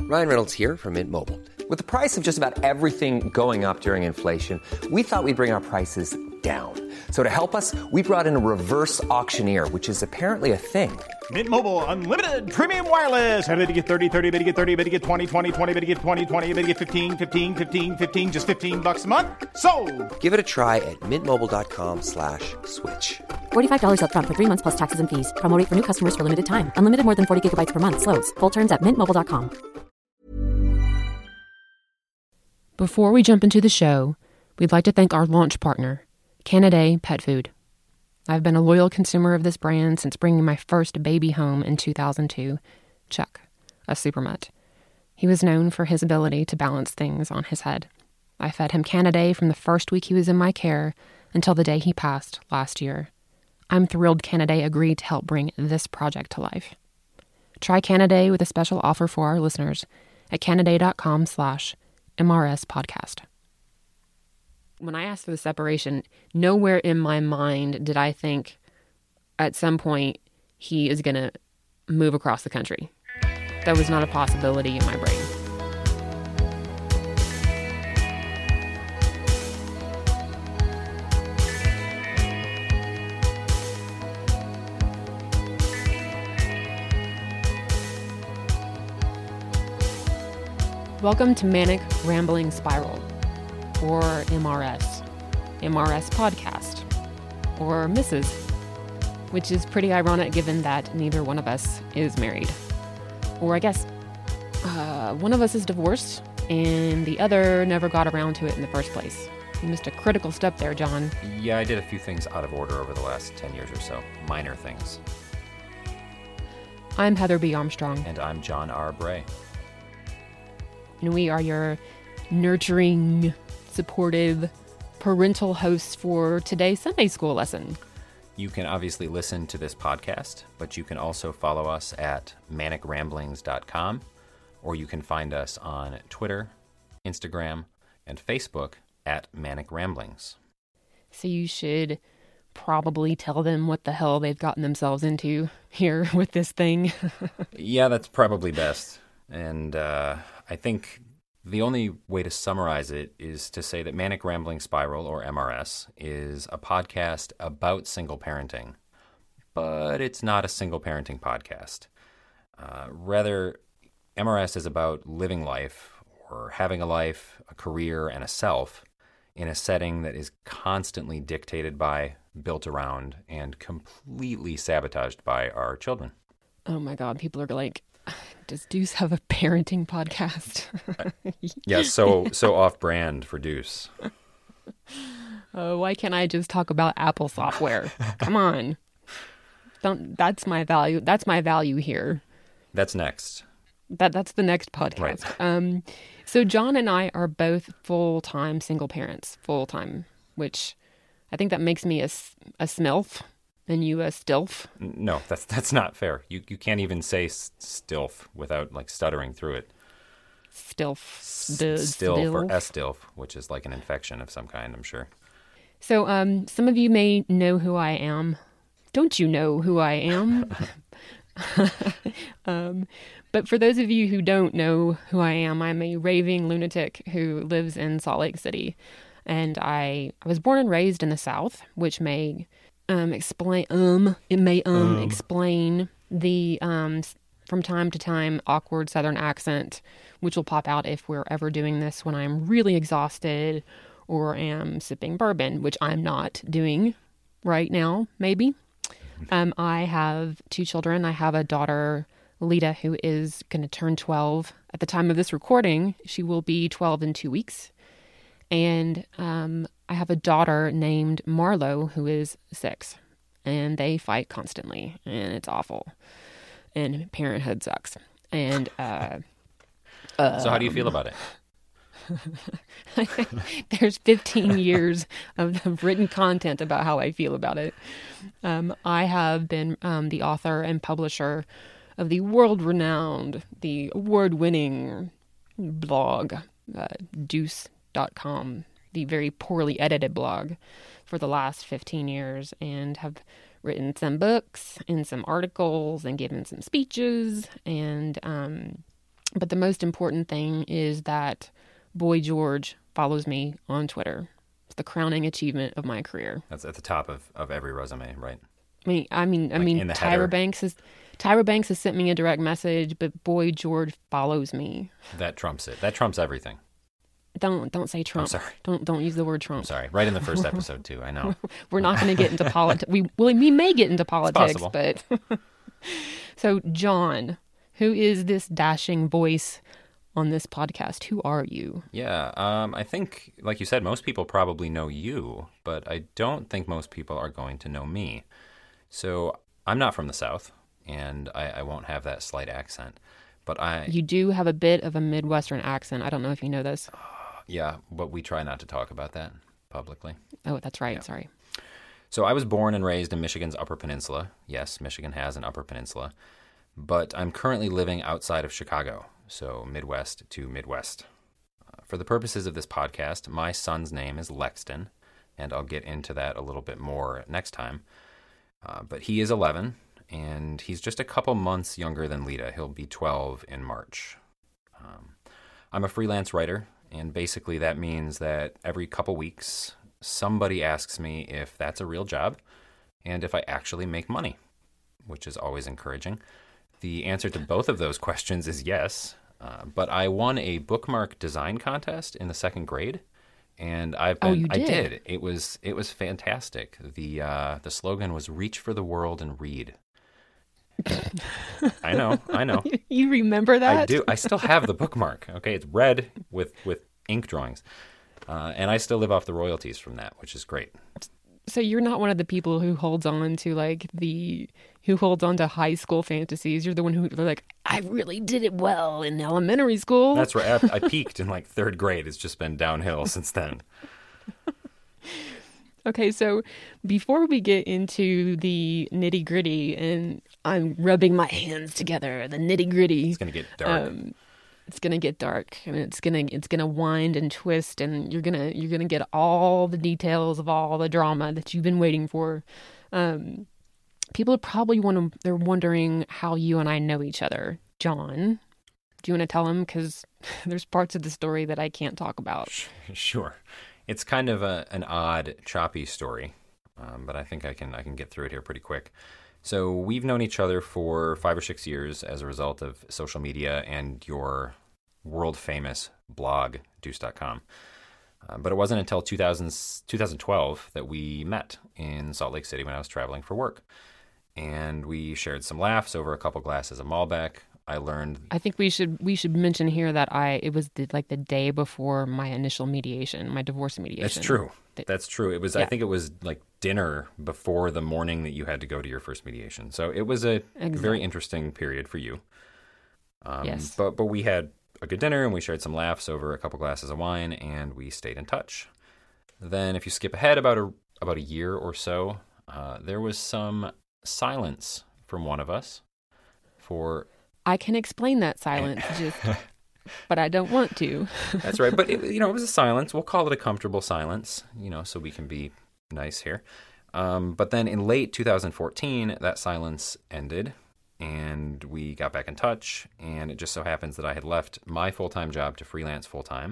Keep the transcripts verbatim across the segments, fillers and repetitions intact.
Ryan Reynolds here from Mint Mobile. With the price of just about everything going up during inflation, we thought we'd bring our prices down. So to help us, we brought in a reverse auctioneer, which is apparently a thing. Mint Mobile Unlimited Premium Wireless. How to get thirty, thirty, how to get thirty, how to get twenty, twenty, twenty, how to get twenty, twenty, how to get fifteen, fifteen, fifteen, fifteen, just fifteen bucks a month? Sold! Give it a try at mintmobile.com slash switch. forty-five dollars up front for three months plus taxes and fees. Promo rate for new customers for limited time. Unlimited more than forty gigabytes per month. Slows full terms at mint mobile dot com. Before we jump into the show, we'd like to thank our launch partner, Canaday Pet Food. I've been a loyal consumer of this brand since bringing my first baby home in two thousand two, Chuck, a super mutt. He was known for his ability to balance things on his head. I fed him Canaday from the first week he was in my care until the day he passed last year. I'm thrilled Canaday agreed to help bring this project to life. Try Canaday with a special offer for our listeners at canaday.com slash MRS podcast. When I asked for the separation, nowhere in my mind did I think at some point he is going to move across the country. That was not a possibility in my brain. Welcome to Manic Rambling Spiral, or M R S, M R S Podcast, or Missus, which is pretty ironic given that neither one of us is married. Or I guess uh, one of us is divorced, and the other never got around to it in the first place. You missed a critical step there, John. Yeah, I did a few things out of order over the last ten years or so. Minor things. I'm Heather B. Armstrong. And I'm John R. Bray. And we are your nurturing, supportive, parental hosts for today's Sunday school lesson. You can obviously listen to this podcast, but you can also follow us at manic ramblings dot com, or you can find us on Twitter, Instagram, and Facebook at Manic Ramblings. So you should probably tell them what the hell they've gotten themselves into here with this thing. Yeah, that's probably best. And uh, I think the only way to summarize it is to say that Manic Rambling Spiral, or M R S, is a podcast about single parenting, but it's not a single parenting podcast. Uh, rather, M R S is about living life, or having a life, a career, and a self in a setting that is constantly dictated by, built around, and completely sabotaged by our children. Oh my God, people are like, does Deuce have a parenting podcast? Yeah, so so off-brand for Deuce. Oh, why can't I just talk about Apple software? Come on. Don't. That's my value. That's my value here. That's next. That That's the next podcast. Right. Um, so John and I are both full-time single parents. Full-time, which I think that makes me a, a smilf. And you a stilf? No, that's that's not fair. You you can't even say stilf without like stuttering through it. Stilf. S- stilf or estilf, which is like an infection of some kind, I'm sure. So um, some of you may know who I am. Don't you know who I am? um, but for those of you who don't know who I am, I'm a raving lunatic who lives in Salt Lake City. And I, I was born and raised in the South, which may... Um, explain, um, it may, um, um, explain the, um, from time to time, awkward Southern accent, which will pop out if we're ever doing this when I'm really exhausted or am sipping bourbon, which I'm not doing right now, maybe. Um, I have two children. I have a daughter, Lita, who is going to turn twelve. At the time of this recording, she will be twelve in two weeks. And, um, I have a daughter named Marlo who is six, and they fight constantly, and it's awful, and parenthood sucks. And uh, uh, so, how do you feel about it? There's fifteen years of, of written content about how I feel about it. Um, I have been um, the author and publisher of the world-renowned, the award-winning blog uh, Deuce dot com. The very poorly edited blog for the last fifteen years, and have written some books and some articles and given some speeches and um, But the most important thing is that Boy George follows me on Twitter. It's the crowning achievement of my career. That's at the top of, of every resume, right? I mean, I mean, I Like mean, in the Tyra header? Banks has Tyra Banks has sent me a direct message, but Boy George follows me. That trumps it. That trumps everything. Don't don't say Trump. sorry. Don't don't use the word Trump. I'm sorry. Right in the first episode, too. I know. We're not going to get into politics. We well, we may get into politics, possible. but so John, who is this dashing voice on this podcast? Who are you? Yeah, um, I think, like you said, most people probably know you, but I don't think most people are going to know me. So I'm not from the South, and I, I won't have that slight accent. But I, You do have a bit of a Midwestern accent. I don't know if you know this. yeah, but we try not to talk about that publicly. Oh, that's right. Sorry. So I was born and raised in Michigan's Upper Peninsula. Yes, Michigan has an Upper Peninsula. But I'm currently living outside of Chicago, so Midwest to Midwest. Uh, for the purposes of this podcast, my son's name is Lexton, and I'll get into that a little bit more next time. Uh, but he is eleven, and he's just a couple months younger than Lita. He'll be twelve in March. Um, I'm a freelance writer, and basically that means that every couple weeks, somebody asks me if that's a real job and if I actually make money, which is always encouraging. The answer to both of those questions is yes, uh, but I won a bookmark design contest in the second grade, and I've been, Oh, you I did? did. It was it was fantastic. The uh, the slogan was "Reach for the world and read." I know, I know. You remember that? I do. I still have the bookmark. Okay, it's red with with ink drawings, uh, and I still live off the royalties from that, which is great. So you're not one of the people who holds on to like the who holds on to high school fantasies. You're the one who they're like, I really did it well in elementary school. That's right. I, I peaked in like third grade. It's just been downhill since then. Okay, so before we get into the nitty gritty, and I'm rubbing my hands together, the nitty gritty. It's gonna get dark. Um, it's gonna get dark, and it's gonna it's gonna wind and twist, and you're gonna you're gonna get all the details of all the drama that you've been waiting for. Um, people probably want to. They're wondering how you and I know each other. John, do you want to tell them? Because there's parts of the story that I can't talk about. Sure. It's kind of a, an odd, choppy story, um, but I think I can I can get through it here pretty quick. So we've known each other for five or six years as a result of social media and your world-famous blog, Deuce dot com. Uh, but it wasn't until two thousand, twenty twelve that we met in Salt Lake City when I was traveling for work. And we shared some laughs over a couple glasses of Malbec. I learned... I think we should we should mention here that I it was the, like the day before my initial mediation, my divorce mediation. That's true. That- That's true. It was. I Yeah. think it was like dinner before the morning that you had to go to your first mediation. So it was a Exactly. very interesting period for you. Um, Yes. But but we had a good dinner and we shared some laughs over a couple glasses of wine and we stayed in touch. Then if you skip ahead about a about a year or so, uh, there was some silence from one of us for. I can explain that silence, just but I don't want to. That's right. But, it, you know, it was a silence. We'll call it a comfortable silence, you know, so we can be nice here. Um, but then in late two thousand fourteen, that silence ended and we got back in touch. And it just so happens that I had left my full-time job to freelance full-time.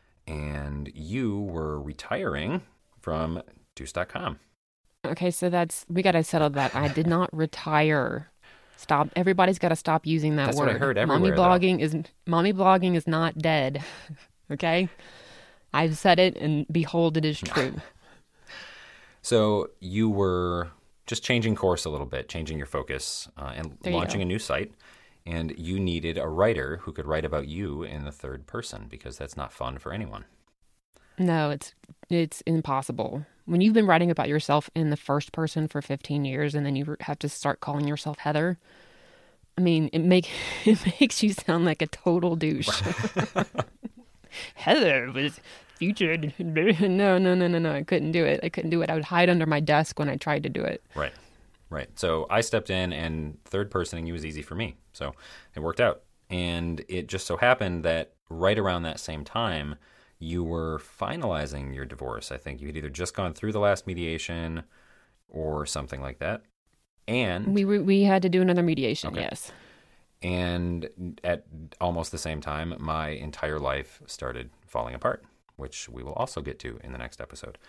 And you were retiring from Deuce dot com. Okay, so that's we got to settle that. I did not retire. Stop. Everybody's got to stop using that That's word. what I heard Mommy everywhere, though. blogging is mommy blogging is not dead. Okay, I've said it, and behold, it is true. So you were just changing course a little bit, changing your focus, uh, and There you launching go. a new site. And you needed a writer who could write about you in the third person because that's not fun for anyone. No, it's it's impossible. When you've been writing about yourself in the first person for fifteen years and then you have to start calling yourself Heather, I mean, it make it makes you sound like a total douche. Heather was featured. No, no, no, no, no. I couldn't do it. I couldn't do it. I would hide under my desk when I tried to do it. Right, right. So I stepped in, and third personing you was easy for me. So it worked out. And it just so happened that right around that same time, you were finalizing your divorce. I think you had either just gone through the last mediation or something like that. And We were, we had to do another mediation. Okay. Yes. And at almost the same time, my entire life started falling apart, which we will also get to in the next episode.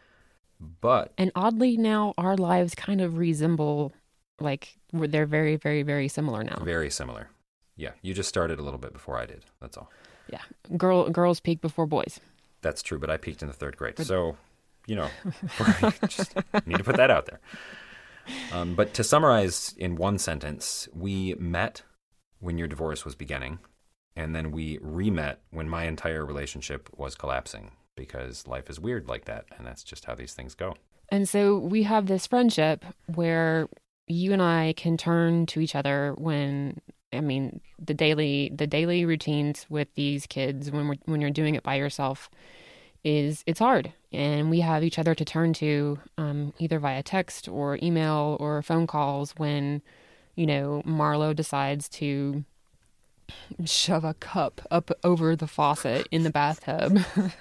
But And oddly now, our lives kind of resemble, like, they're very, very, very similar now. Very similar. Yeah, you just started a little bit before I did. That's all. Yeah, girl, girls peak before boys. That's true, but I peaked in the third grade. So, you know, just need to put that out there. Um, but to summarize in one sentence, we met when your divorce was beginning, and then we re-met when my entire relationship was collapsing, because life is weird like that, and that's just how these things go. And so we have this friendship where you and I can turn to each other when, I mean, the daily the daily routines with these kids, when we're, when you're doing it by yourself, is it's hard. And we have each other to turn to, um, either via text or email or phone calls when, you know, Marlo decides to shove a cup up over the faucet in the bathtub.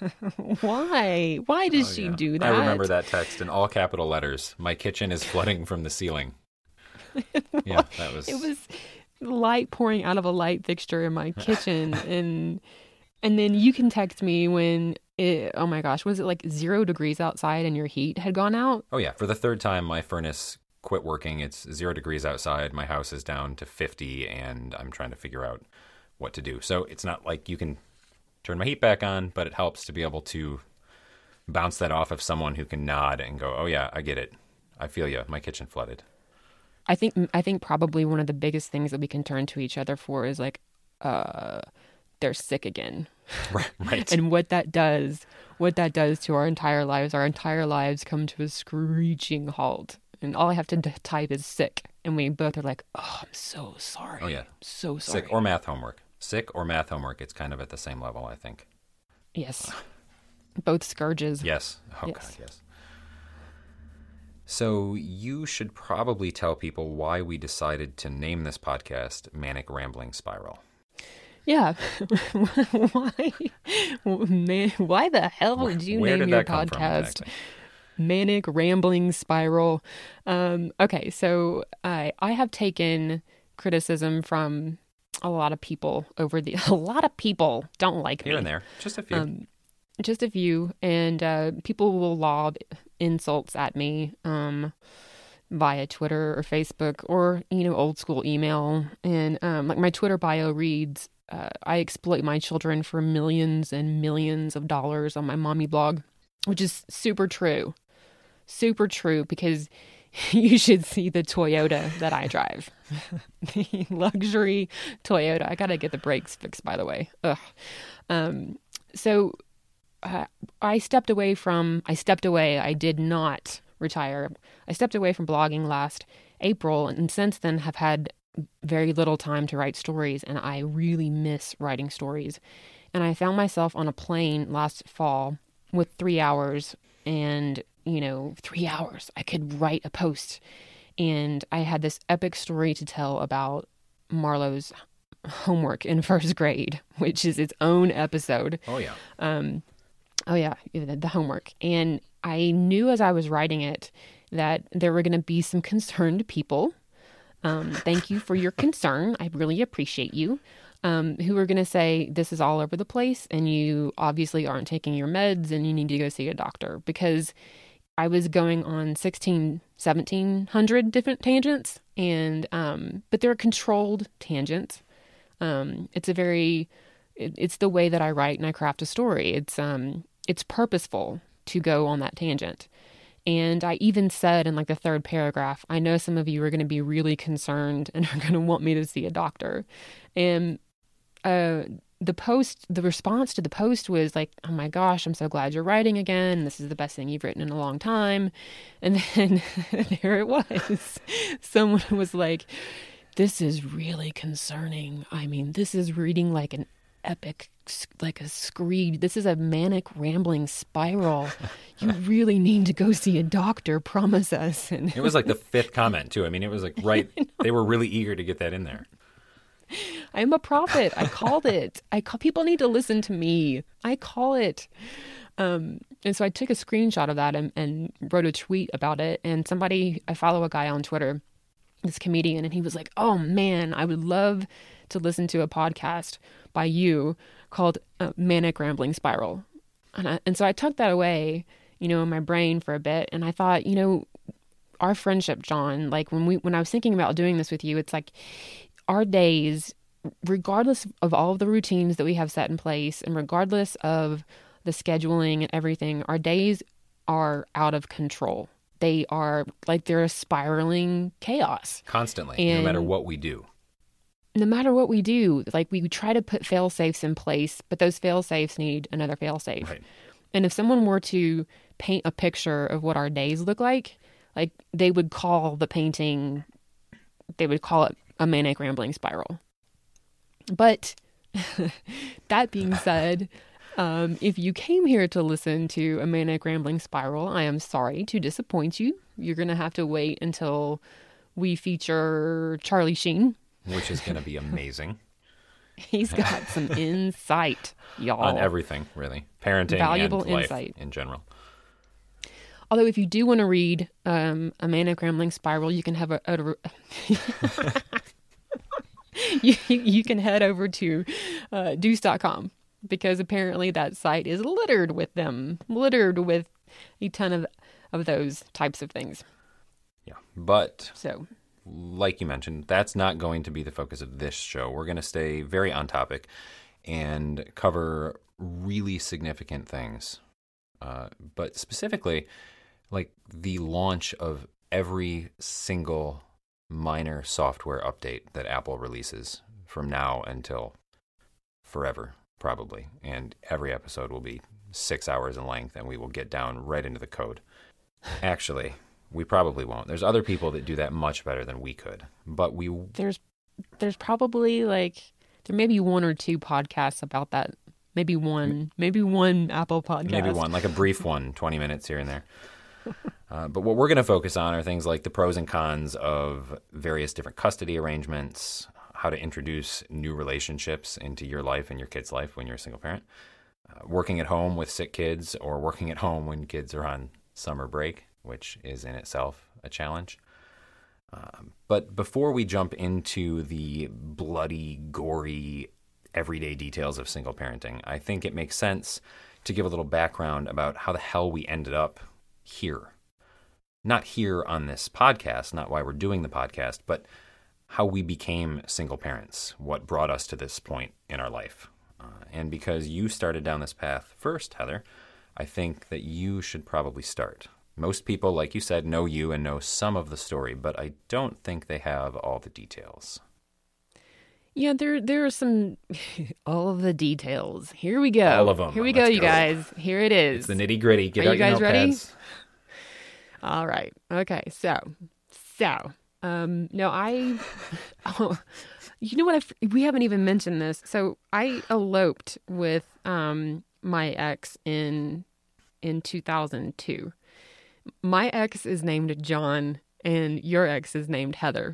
Why? Why does oh, she yeah. do that? I remember that text in all capital letters. My kitchen is flooding from the ceiling. Yeah, that was... It was light pouring out of a light fixture in my kitchen. and and then you can text me when it, oh my gosh, was it like zero degrees outside and your heat had gone out? Oh yeah, for the third time, my furnace quit working. It's zero degrees outside. My house is down to fifty, and I'm trying to figure out what to do. So it's not like you can turn my heat back on, but it helps to be able to bounce that off of someone who can nod and go, oh yeah, I get it. I feel you. My kitchen flooded. I think I think probably one of the biggest things that we can turn to each other for is like, uh, they're sick again. Right. right. And what that does, what that does to our entire lives, our entire lives come to a screeching halt. And all I have to d- type is sick. And we both are like, oh, I'm so sorry. Oh, yeah. I'm so sorry. Sick or math homework. Sick or math homework. It's kind of at the same level, I think. Yes. Both scourges. Yes. Oh, yes. God, yes. So you should probably tell people why we decided to name this podcast Manic Rambling Spiral. Yeah. Why? Man, why the hell would you Where name did your that come from podcast exactly? Manic Rambling Spiral? Um, okay, so I I have taken criticism from a lot of people over the a lot of people don't like me. Here and there, just a few. Um, just a few, and uh, people will lob insults at me um, via Twitter or Facebook or, you know, old school email. And um, like my Twitter bio reads, uh, I exploit my children for millions and millions of dollars on my mommy blog, which is super true. Super true, because you should see the Toyota that I drive. The luxury Toyota. I got to get the brakes fixed, by the way. Ugh. Um, so... Uh, I stepped away from, I stepped away, I did not retire. I stepped away from blogging last April, and since then have had very little time to write stories, and I really miss writing stories. And I found myself on a plane last fall with three hours, and, you know, three hours, I could write a post. And I had this epic story to tell about Marlo's homework in first grade, which is its own episode. Oh, yeah. Um, Oh, yeah, the homework. And I knew as I was writing it that there were going to be some concerned people. Um, thank you for your concern. I really appreciate you. Um, who are going to say, this is all over the place and you obviously aren't taking your meds and you need to go see a doctor. Because I was going on sixteen, seventeen hundred different tangents. and um, But they're controlled tangents. Um, it's a very... It, it's the way that I write and I craft a story. It's... um. It's purposeful to go on that tangent. And I even said in like the third paragraph, I know some of you are going to be really concerned and are going to want me to see a doctor. And uh, the post, the response to the post was like, oh my gosh, I'm so glad you're writing again. This is the best thing you've written in a long time. And then there it was. Someone was like, this is really concerning. I mean, this is reading like an epic, like a screed. This is a manic rambling spiral. You really need to go see a doctor, promise us. And it was like the fifth comment too. I mean, it was like right. They were really eager to get that in there. I'm a prophet. I called it. I call, people need to listen to me. I call it. Um, and so I took a screenshot of that and, and wrote a tweet about it. And somebody, I follow a guy on Twitter this comedian, and he was like, oh man, I would love to listen to a podcast by you called uh, Manic Rambling Spiral. And, I, and so I tucked that away, you know, in my brain for a bit. And I thought, you know, our friendship, John, like when we, when I was thinking about doing this with you, it's like our days, regardless of all of the routines that we have set in place and regardless of the scheduling and everything, our days are out of control. They are like they're a spiraling chaos. Constantly, and no matter what we do. No matter what we do, like we try to put fail safes in place, but those fail safes need another fail safe. Right. And if someone were to paint a picture of what our days look like, like they would call the painting, they would call it a manic rambling spiral. But that being said, um, if you came here to listen to a manic rambling spiral, I am sorry to disappoint you. You're going to have to wait until we feature Charlie Sheen. Which is going to be amazing. He's got some insight, y'all. On everything, really. Parenting Valuable and life insight. in general. Although if you do want to read um, a manic rambling spiral, you can have a... a you, you can head over to uh, deuce dot com because apparently that site is littered with them, littered with a ton of, of those types of things. Yeah, but... So... like you mentioned, that's not going to be the focus of this show. We're going to stay very on topic and cover really significant things. Uh, but specifically, like the launch of every single minor software update that Apple releases from now until forever, probably. And every episode will be six hours in length, and we will get down right into the code. Actually... we probably won't. There's other people that do that much better than we could. But we... There's there's probably like... There may be one or two podcasts about that. Maybe one. Maybe one Apple podcast. Maybe one. Like a brief one, twenty minutes here and there. Uh, but what we're going to focus on are things like the pros and cons of various different custody arrangements, how to introduce new relationships into your life and your kid's life when you're a single parent, uh, working at home with sick kids, or working at home when kids are on summer break, which is in itself a challenge. Um, but before we jump into the bloody, gory, everyday details of single parenting, I think it makes sense to give a little background about how the hell we ended up here. Not here on this podcast, not why we're doing the podcast, but how we became single parents, what brought us to this point in our life. Uh, and because you started down this path first, Heather, I think that you should probably start. Most people, like you said, know you and know some of the story, but I don't think they have all the details. Yeah, there there are some, all of the details. Here we go. All of them. Here we Let's go, you go. guys. Here it is. It's the nitty gritty. Get Are out you your guys ready? notepads. All right. Okay. So, so, um, no, I, oh, you know what? I, we haven't even mentioned this. So I eloped with um my ex in in two thousand two. My ex is named John, and your ex is named Heather.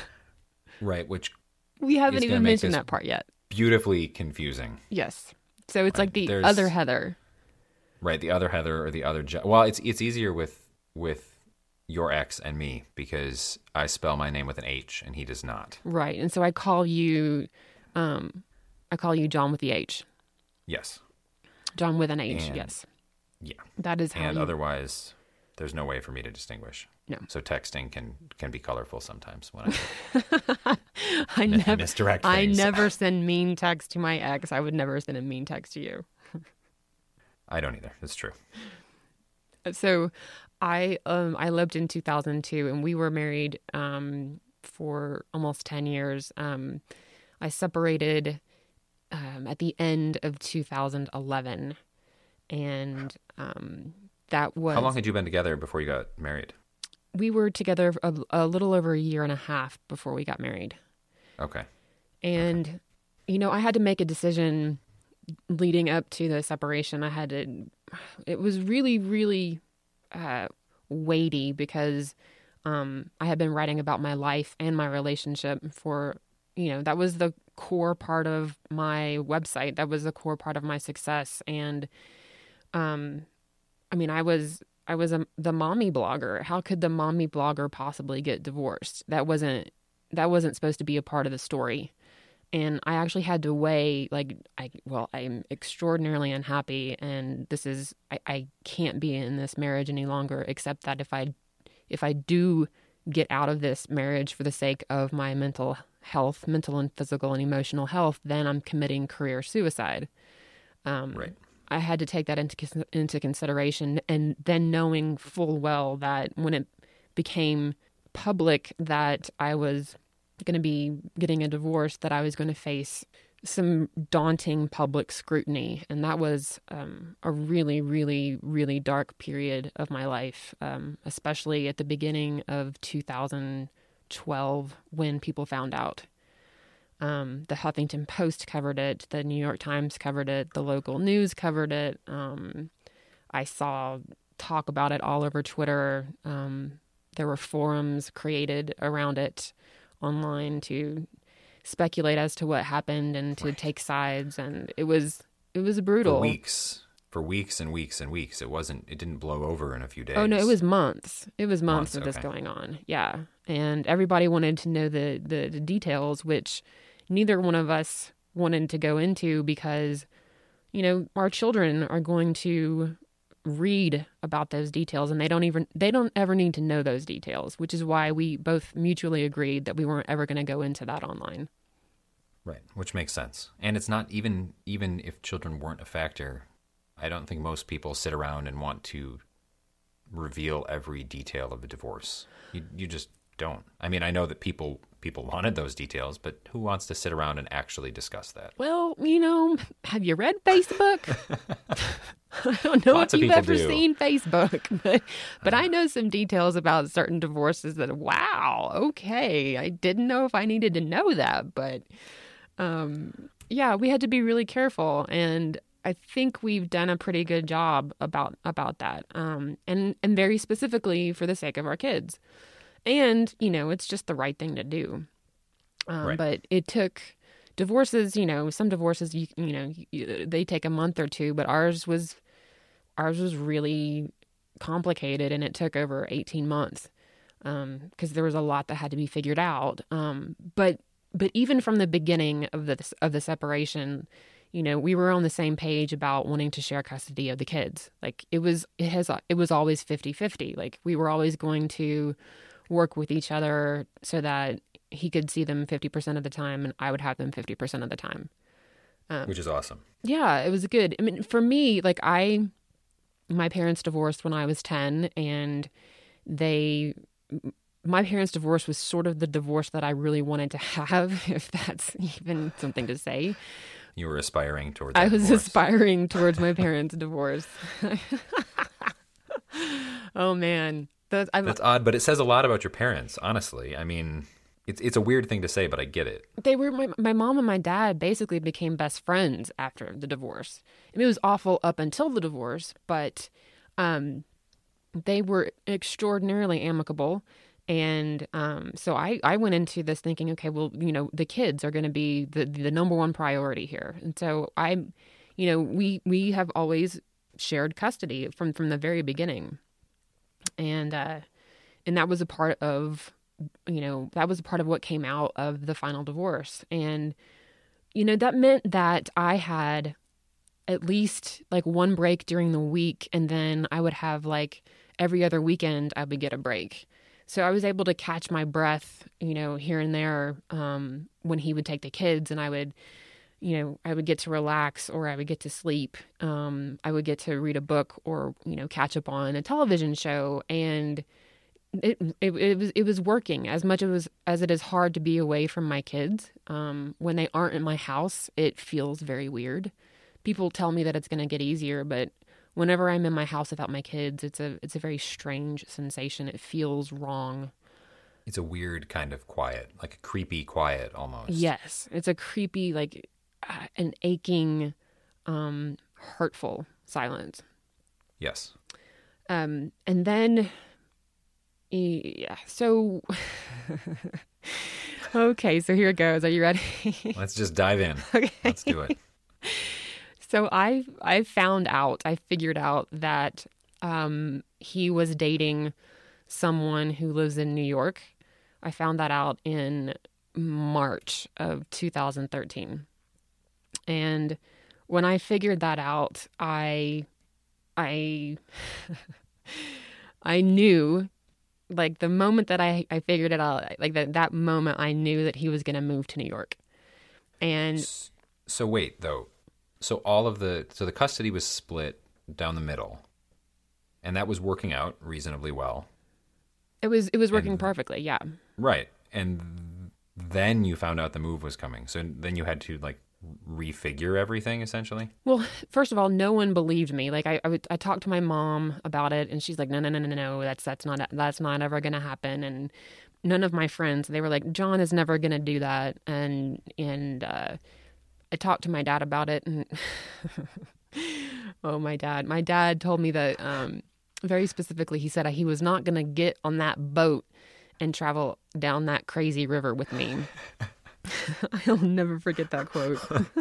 Right, which We haven't is gonna even make mentioned this that part yet. beautifully confusing. Yes. So it's Right, like the there's- other Heather. Right, the other Heather or the other Jo- well, it's it's easier with with your ex and me because I spell my name with an H and he does not. Right. And so I call you, um, I call you John with the H. Yes. John with an H. And- yes. Yeah. That is how And you... otherwise, there's no way for me to distinguish. No. So texting can can be colorful sometimes when I I mi- never, misdirect I things. never send mean text to my ex. I would never send a mean text to you. I don't either. It's true. So I um I lived in two thousand two and we were married um for almost ten years. Um I separated um at the end of two thousand eleven, and um that was How long had you been together before you got married? we were together a, a little over a year and a half before we got married. Okay. And you know, I had to make a decision leading up to the separation. I had to it was really really uh weighty because um I had been writing about my life and my relationship for, you know, that was the core part of my website. That was the core part of my success. And um I mean, I was I was a, the mommy blogger. How could the mommy blogger possibly get divorced? That wasn't that wasn't supposed to be a part of the story. And I actually had to weigh, like, I well, I'm extraordinarily unhappy, and this is, I, I can't be in this marriage any longer, except that if I, if I do get out of this marriage for the sake of my mental health, mental and physical and emotional health, then I'm committing career suicide. Um, right. I had to take that into into consideration, and then knowing full well that when it became public that I was going to be getting a divorce, that I was going to face some daunting public scrutiny. And that was um, a really, really, really dark period of my life, um, especially at the beginning of two thousand twelve when people found out. Um, the Huffington Post covered it. The New York Times covered it. The local news covered it. Um, I saw talk about it all over Twitter. Um, there were forums created around it online to speculate as to what happened and to right. take sides. And it was, it was brutal. For weeks, for weeks and weeks and weeks. It wasn't, it didn't blow over in a few days. Oh no, it was months. It was months, months of this okay. going on. Yeah. And everybody wanted to know the, the, the details, which neither one of us wanted to go into because, you know, our children are going to read about those details, and they don't even, they don't ever need to know those details, which is why we both mutually agreed that we weren't ever going to go into that online. Right. Which makes sense. And it's not even, even if children weren't a factor, I don't think most people sit around and want to reveal every detail of a divorce. You, you just don't. I mean, I know that people people wanted those details, but who wants to sit around and actually discuss that? Well, you know, have you read Facebook? I don't know Lots if of you've people ever do. seen Facebook, but but I know some details about certain divorces that, wow, okay, I didn't know if I needed to know that, but um, yeah, we had to be really careful, and I think we've done a pretty good job about about that, um, and and very specifically for the sake of our kids. And, you know, it's just the right thing to do. Um, right. But it took divorces, you know, some divorces, you, you know, you, they take a month or two, but ours was, ours was really complicated, and it took over eighteen months um, because there was a lot that had to be figured out. Um, but, but even from the beginning of the, of the separation, you know, we were on the same page about wanting to share custody of the kids. Like it was, it has, it was always fifty-fifty. Like we were always going to work with each other so that he could see them fifty percent of the time and I would have them fifty percent of the time. Um, Which is awesome. Yeah, it was good. I mean, for me, like I, my parents divorced when I was ten, and they, my parents' divorce was sort of the divorce that I really wanted to have, if that's even something to say. You were aspiring towards that I was divorce. aspiring towards my parents' divorce. Oh, man. That's, That's odd, but it says a lot about your parents, honestly. I mean, it's it's a weird thing to say, but I get it. They were my, my mom and my dad basically became best friends after the divorce. I mean, it was awful up until the divorce, but um, they were extraordinarily amicable. And um, so I, I went into this thinking, okay, well, you know, the kids are going to be the, the number one priority here. And so I, you know, we we have always shared custody from, from the very beginning. And uh, and that was a part of, you know, that was a part of what came out of the final divorce. And, you know, that meant that I had at least like one break during the week. And then I would have like every other weekend I would get a break. So I was able to catch my breath, you know, here and there um, when he would take the kids, and I would, you know, I would get to relax, or I would get to sleep. Um, I would get to read a book, or, you know, catch up on a television show. And it, it, it was, it was working as much as, as it is hard to be away from my kids. Um, when they aren't in my house, it feels very weird. People tell me that it's going to get easier, but whenever I'm in my house without my kids, it's a, it's a very strange sensation. It feels wrong. It's a weird kind of quiet, like a creepy quiet almost. Yes. It's a creepy, like, Uh, an aching, um, hurtful silence. Yes. Um, and then, yeah, so, okay, so here it goes. Are you ready? Let's just dive in. Okay. Let's do it. So I I found out, I figured out that Um, he was dating someone who lives in New York. I found that out in March of two thousand thirteen. And when I figured that out, I, I, I knew, like the moment that I, I figured it out, like that, that moment I knew that he was going to move to New York. And so wait, though. So all of the, so the custody was split down the middle, and that was working out reasonably well. It was, it was working and, perfectly. Yeah. Right. And then you found out the move was coming. So then you had to like refigure everything essentially. Well, first of all, no one believed me. Like I, I, would, I talked to my mom about it, and she's like, no, no, no, no, no, that's, that's not, that's not ever going to happen. And none of my friends, they were like, John is never going to do that. And, and, uh, I talked to my dad about it, and oh, my dad, my dad told me that, um, very specifically, he said he was not going to get on that boat and travel down that crazy river with me. I'll never forget that quote.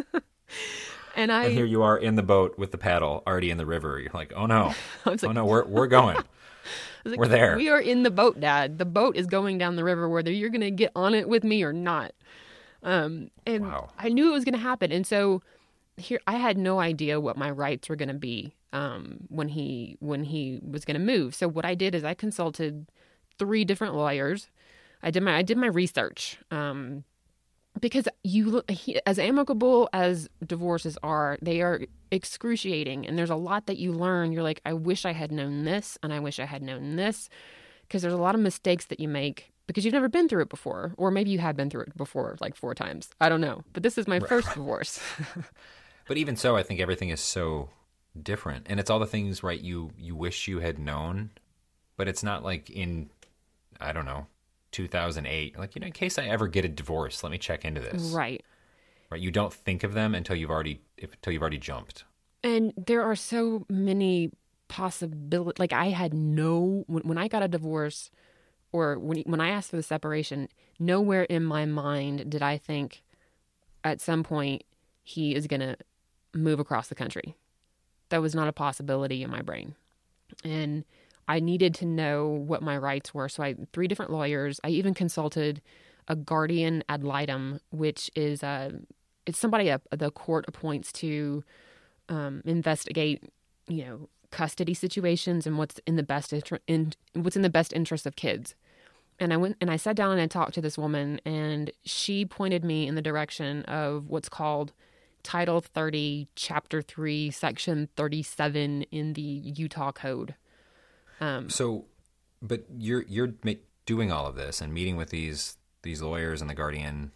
and I and here you are in the boat with the paddle already in the river. You're like, oh no, like, oh no, we're we're going. Like, we're there. We are in the boat, Dad. The boat is going down the river, whether you're going to get on it with me or not. Um, and wow. I knew it was going to happen. And so here, I had no idea what my rights were going to be um, when he when he was going to move. So what I did is I consulted three different lawyers. I did my I did my research um, because you he, as amicable as divorces are, they are excruciating, and there's a lot that you learn. You're like, I wish I had known this, and I wish I had known this, because there's a lot of mistakes that you make because you've never been through it before, or maybe you have been through it before, like four times. I don't know, but this is my right. first divorce. But even so, I think everything is so different, and it's all the things, right, you you wish you had known, but it's not like in, I don't know, two thousand eight, like, you know, in case I ever get a divorce, let me check into this. Right. Right. You don't think of them until you've already, if, until you've already jumped. And there are so many possibilities. Like I had no, when, when I got a divorce, or when when I asked for the separation, nowhere in my mind did I think at some point he is going to move across the country. That was not a possibility in my brain. And I needed to know what my rights were. So I had three different lawyers. I even consulted a guardian ad litem, which is a, it's somebody a, the court appoints to um, investigate, you know, custody situations and what's in the best inter- in what's in the best interest of kids. And I went and I sat down and I talked to this woman, and she pointed me in the direction of what's called Title thirty, Chapter three, Section thirty-seven in the Utah Code. Um, so, but you're you're doing all of this and meeting with these these lawyers and the guardian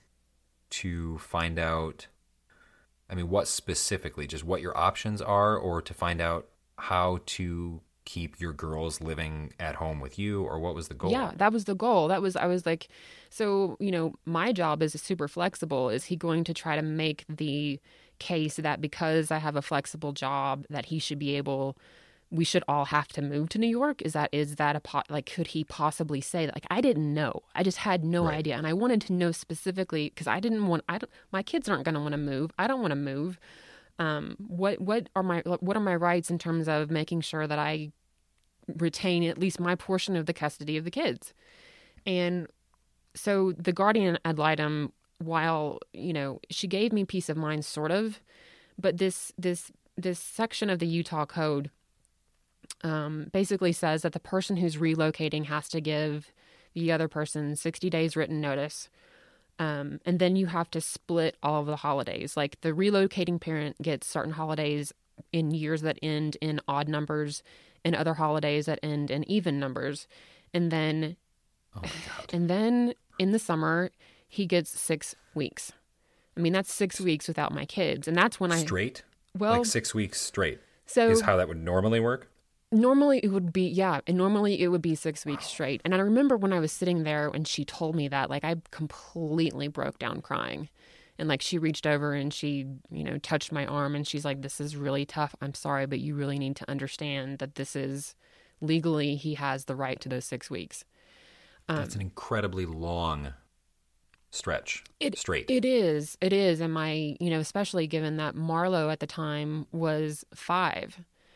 to find out, I mean, what specifically, just what your options are, or to find out how to keep your girls living at home with you, or what was the goal? Yeah, that was the goal. That was, I was like, so, you know, my job is super flexible. Is he going to try to make the case that because I have a flexible job that he should be able, we should all have to move to New York? Is that, is that a, po- like, could he possibly say that? Like, I didn't know. I just had no right. idea. And I wanted to know specifically, because I didn't want, I don't, my kids aren't going to want to move. I don't want to move. Um, what, what are my, what are my rights in terms of making sure that I retain at least my portion of the custody of the kids? And so the guardian ad litem, while, you know, she gave me peace of mind, sort of, but this, this, this section of the Utah Code um, basically says that the person who's relocating has to give the other person sixty days written notice. Um, and then you have to split all of the holidays. Like the relocating parent gets certain holidays in years that end in odd numbers and other holidays that end in even numbers. And then, oh my God. and then in the summer, he gets six weeks. I mean, that's six weeks without my kids. And that's when I... Straight? Well... Like six weeks straight So... is how that would normally work? Normally it would be, yeah, and normally it would be six weeks straight. And I remember when I was sitting there and she told me that, like, I completely broke down crying. And, like, she reached over and she, you know, touched my arm and she's like, this is really tough. I'm sorry, but you really need to understand that this is, legally, he has the right to those six weeks. Um, That's an incredibly long stretch, it, straight. It is. It is. And my, you know, especially given that Marlo at the time was five.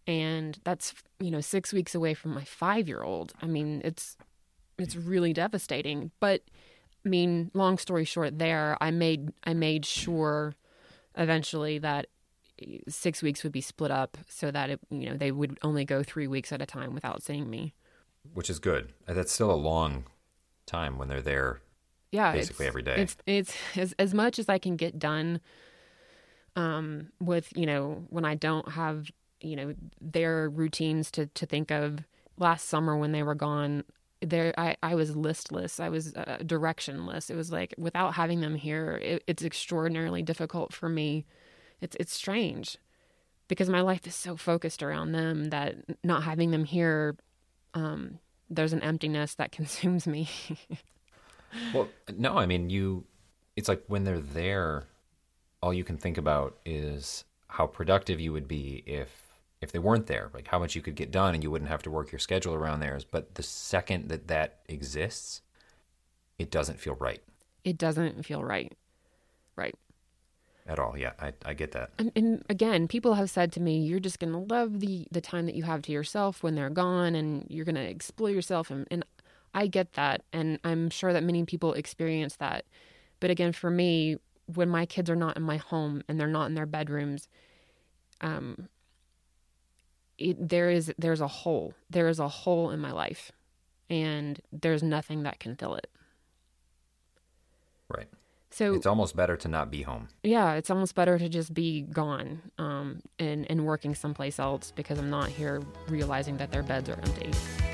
And that's, you know, six weeks away from my five-year-old. I mean, it's it's really devastating. But, I mean, long story short there, I made I made sure eventually that six weeks would be split up so that, it, you know, they would only go three weeks at a time without seeing me. Which is good. That's still a long time when they're there yeah, basically every day. It's, it's as, as much as I can get done um, with, you know, when I don't have, you know, their routines to, to think of. Last summer when they were gone, there I, I was listless. I was uh, directionless. It was like, without having them here, it, it's extraordinarily difficult for me. It's it's strange because my life is so focused around them that not having them here, um, there's an emptiness that consumes me. Well, no, I mean, you, it's like when they're there, all you can think about is how productive you would be if if they weren't there, like how much you could get done and you wouldn't have to work your schedule around theirs. But the second that that exists, it doesn't feel right. It doesn't feel right. Right. At all. Yeah, I, I get that. And, and again, people have said to me, you're just going to love the, the time that you have to yourself when they're gone, and you're going to explore yourself. And, and I get that. And I'm sure that many people experience that. But again, for me, when my kids are not in my home and they're not in their bedrooms, um, it, there is there's a hole. There is a hole in my life, and there's nothing that can fill it. Right. So it's almost better to not be home. Yeah, it's almost better to just be gone um, and, and working someplace else because I'm not here realizing that their beds are empty.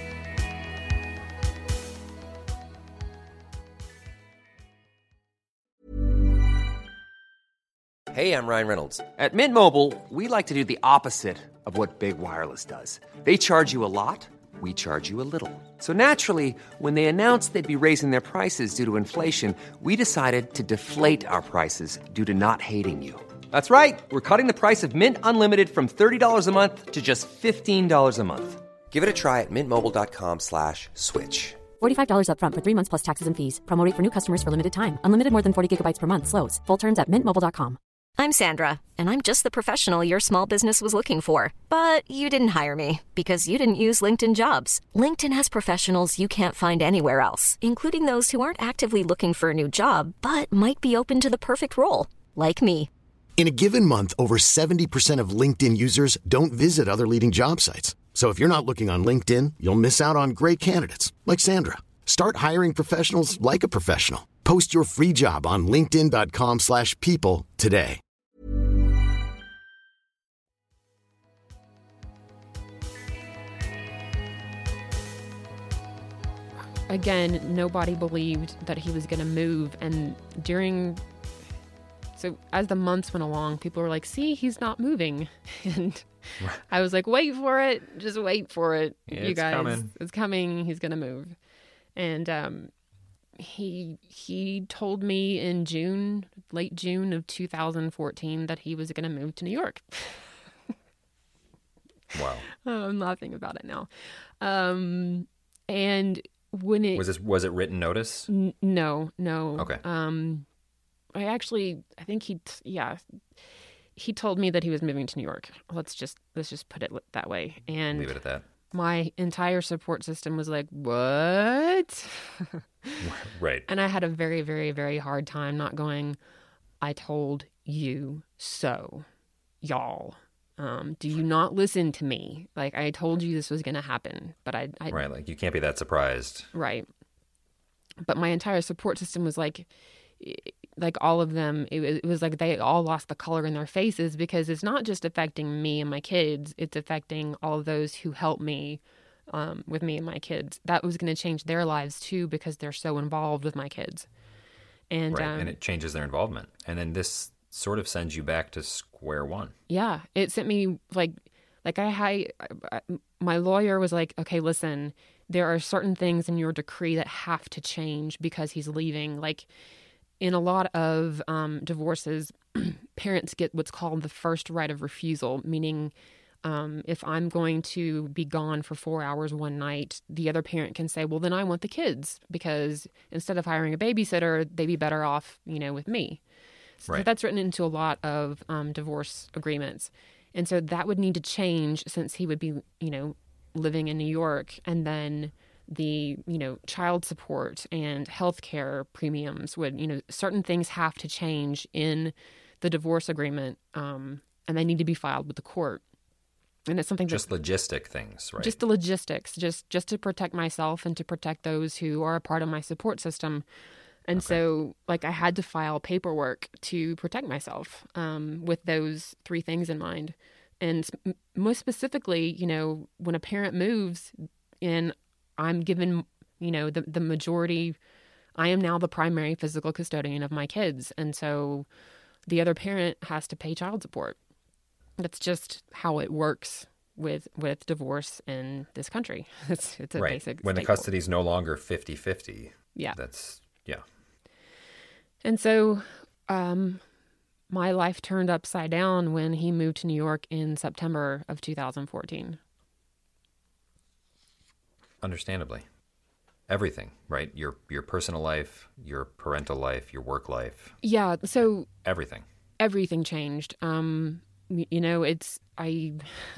Hey, I'm Ryan Reynolds. At Mint Mobile, we like to do the opposite of what Big Wireless does. They charge you a lot, we charge you a little. So naturally, when they announced they'd be raising their prices due to inflation, we decided to deflate our prices due to not hating you. That's right. We're cutting the price of Mint Unlimited from thirty dollars a month to just fifteen dollars a month. Give it a try at mintmobile.com slash switch. forty-five dollars up front for three months plus taxes and fees. Promo rate for new customers for limited time. Unlimited more than forty gigabytes per month. Slows full terms at mint mobile dot com. I'm Sandra, and I'm just the professional your small business was looking for. But you didn't hire me because you didn't use LinkedIn Jobs. LinkedIn has professionals you can't find anywhere else, including those who aren't actively looking for a new job, but might be open to the perfect role, like me. In a given month, over seventy percent of LinkedIn users don't visit other leading job sites. So if you're not looking on LinkedIn, you'll miss out on great candidates, like Sandra. Start hiring professionals like a professional. Post your free job on linkedin.com slash people today. Again, nobody believed that he was going to move. And during, so as the months went along, people were like, see, he's not moving. And I was like, wait for it. Just wait for it. Yeah, you it's guys, coming. It's coming. He's going to move. And um, he he told me in June, late June of two thousand fourteen, that he was going to move to New York. Wow. Oh, I'm laughing about it now. Um, and when it Was this was it written notice? N- no, no. Okay. Um, I actually, I think he, t- yeah, he told me that he was moving to New York. Let's just let's just put it that way. And Leave it at that. my entire support system was like, what? Right. And I had a very, very, very hard time not going, I told you so, y'all. Um, do you not listen to me? Like, I told you this was going to happen, but I, I... Right, like you can't be that surprised. Right. But my entire support system was like, like all of them, it, it was like they all lost the color in their faces because it's not just affecting me and my kids, it's affecting all of those who help me um, with me and my kids. That was going to change their lives too because they're so involved with my kids. And, right, um, and it changes their involvement. And then this sort of sends you back to square one. Yeah, it sent me like, like I, I, I, my lawyer was like, okay, listen, there are certain things in your decree that have to change because he's leaving. Like in a lot of um, divorces, parents get what's called the first right of refusal, meaning um, if I'm going to be gone for four hours one night, the other parent can say, well, then I want the kids because instead of hiring a babysitter, they'd be better off, you know, with me. So Right. that's written into a lot of um, divorce agreements. And so that would need to change since he would be, you know, living in New York. And then the, you know, child support and healthcare premiums would, you know, certain things have to change in the divorce agreement, um, and they need to be filed with the court. And it's something just that, logistic things, right? Just the logistics, just just to protect myself and to protect those who are a part of my support system. And Okay. so, like, I had to file paperwork to protect myself um, with those three things in mind. And s- most specifically, you know, when a parent moves and I'm given, you know, the, the majority, I am now the primary physical custodian of my kids. And so the other parent has to pay child support. That's just how it works with with divorce in this country. It's, it's a right. basic When the staple. custody is no longer fifty-fifty. Yeah. That's, yeah. And so um, my life turned upside down when he moved to New York in September of two thousand fourteen. Understandably. Everything, right? Your your personal life, your parental life, your work life, Yeah, so everything. everything changed. Um, y- you know, it's I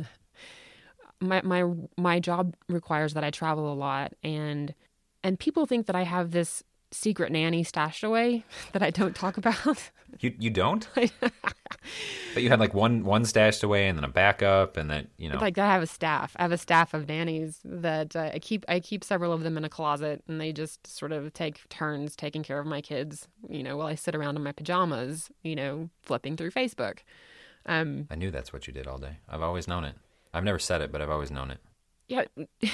my my my job requires that I travel a lot, and and people think that I have this secret nanny stashed away that I don't talk about. You you don't? But you had like one one stashed away and then a backup and then, you know. Like I have a staff. I have a staff of nannies that uh, I keep. I keep several of them in a closet, and they just sort of take turns taking care of my kids. You know, while I sit around in my pajamas, you know, flipping through Facebook. Um, I knew that's what you did all day. I've always known it. I've never said it, but I've always known it. yeah,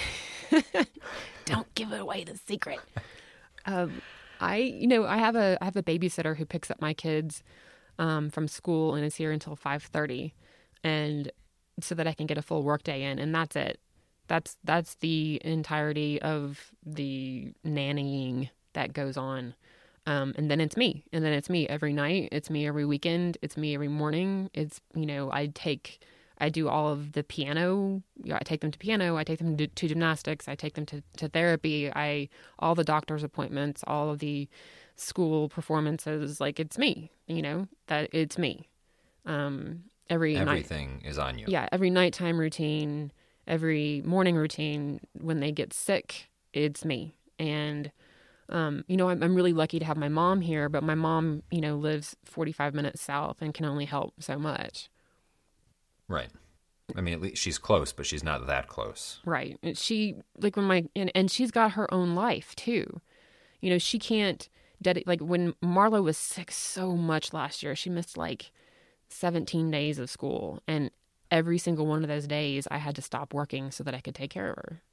don't give away the secret. um, I, you know, I have a I have a babysitter who picks up my kids um, from school and is here until five thirty, and so that I can get a full workday in, and that's it. That's that's the entirety of the nannying that goes on. Um, and then it's me. And then it's me every night. It's me every weekend. It's me every morning. It's, you know, I take, I do all of the piano. You know, I take them to piano. I take them to, to gymnastics. I take them to, to therapy. I, all the doctor's appointments, all of the school performances. Like, it's me, you know, that it's me. Um, every night. Everything is on you. Yeah. Every nighttime routine, every morning routine, when they get sick, it's me. And, Um, you know, I'm, I'm really lucky to have my mom here, but my mom, you know, lives forty-five minutes south and can only help so much. Right. I mean, at least she's close, but she's not that close. Right. And she, like when my, and, and she's got her own life too. You know, she can't, dedi- like when Marlo was sick so much last year, she missed like seventeen days of school. And every single one of those days I had to stop working so that I could take care of her.